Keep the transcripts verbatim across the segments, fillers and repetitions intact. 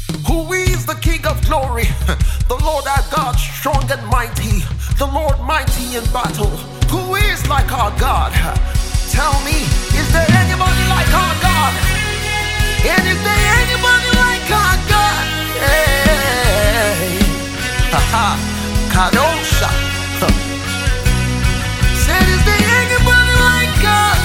Who is the King of glory? The Lord our God, strong and mighty, the Lord mighty in battle. Who is like our God? Tell me, is there anybody like our God? And is there anybody like our God? Hey, haha, Kadosha. Said, is there anybody like God?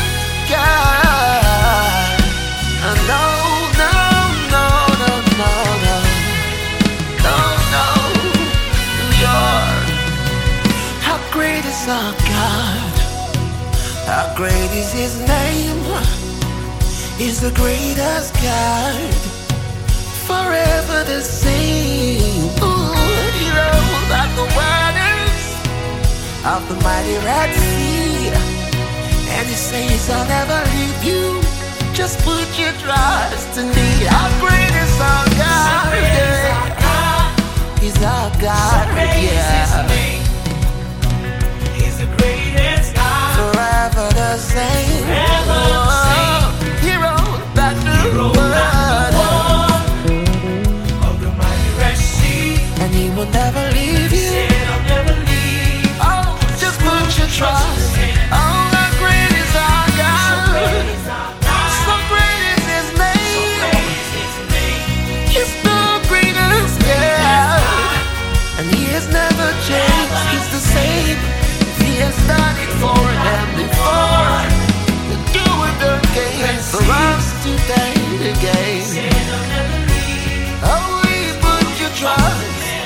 God. No, no, no, no, no, no, no, no, Lord. How great is our God? How great is His name? He's the greatest God, forever the same. Ooh, He rose out the waters of the mighty Red Sea, and He says, I'll never leave you. Just put your trust in me. How great is our God? He's our God. Yeah. He's the greatest God. Forever the same. Forever the same. Hero that knew word of the mighty Red Sea, and He will never leave you. He said, I'll never leave. Oh, just put your trust. Oh, how great is our God? So great is His name. He's the greatest, yeah. And He has never changed. He's the same. He has done it for them before. To do it again for us today again. Oh, we put your trust.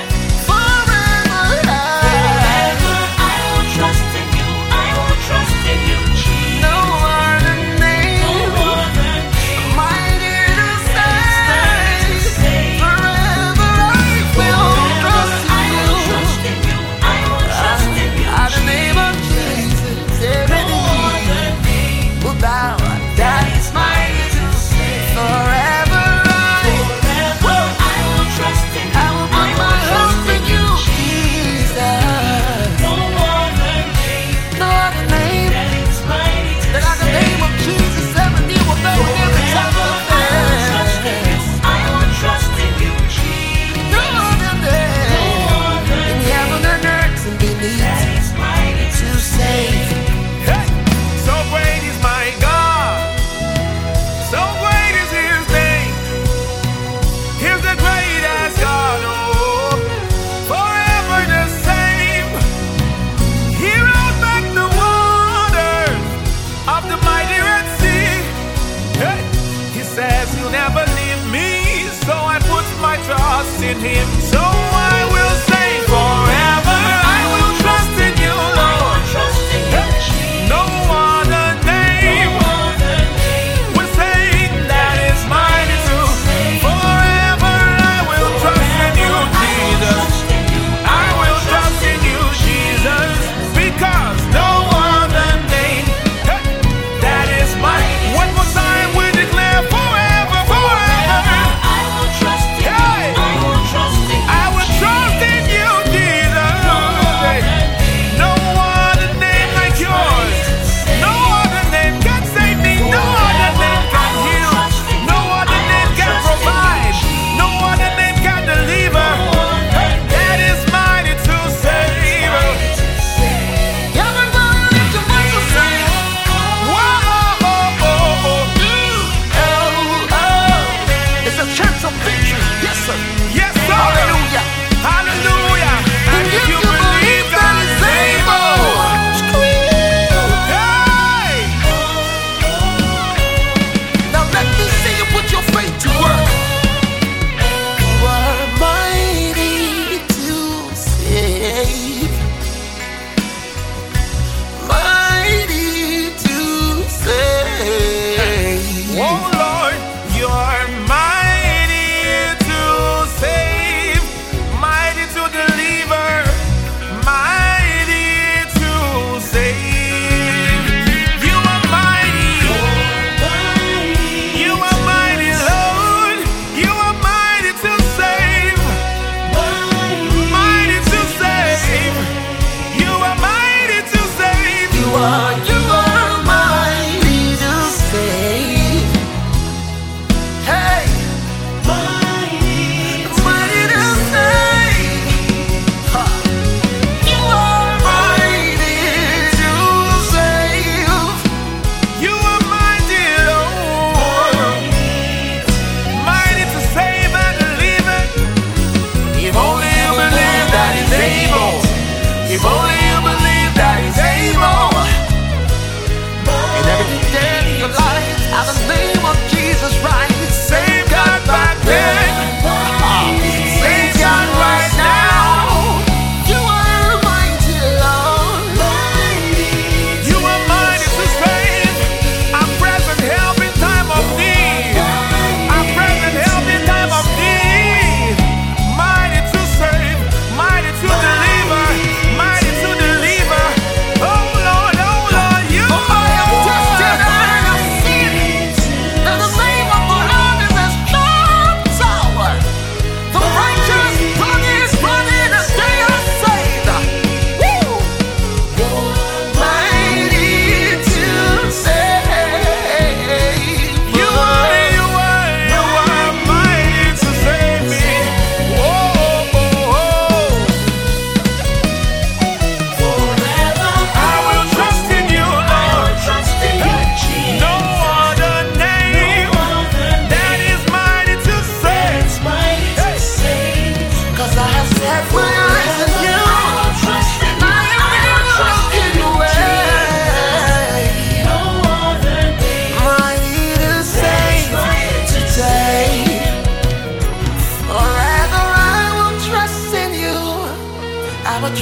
In Him, so I will say forever I will trust in you, Lord. No other name will say that is mighty too. Forever I will trust in you, Jesus. I will trust in you, Jesus, because no other name that is mighty. One more time we declare forever, forever. I will trust in you. I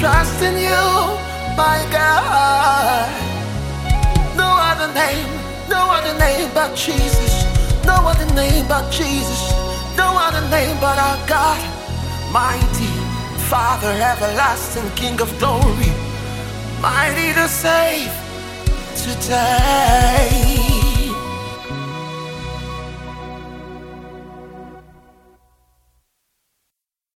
trust in you, my God. No other name, no other name but Jesus. No other name but Jesus. No other name but our God. Mighty Father, everlasting King of glory, mighty to save today.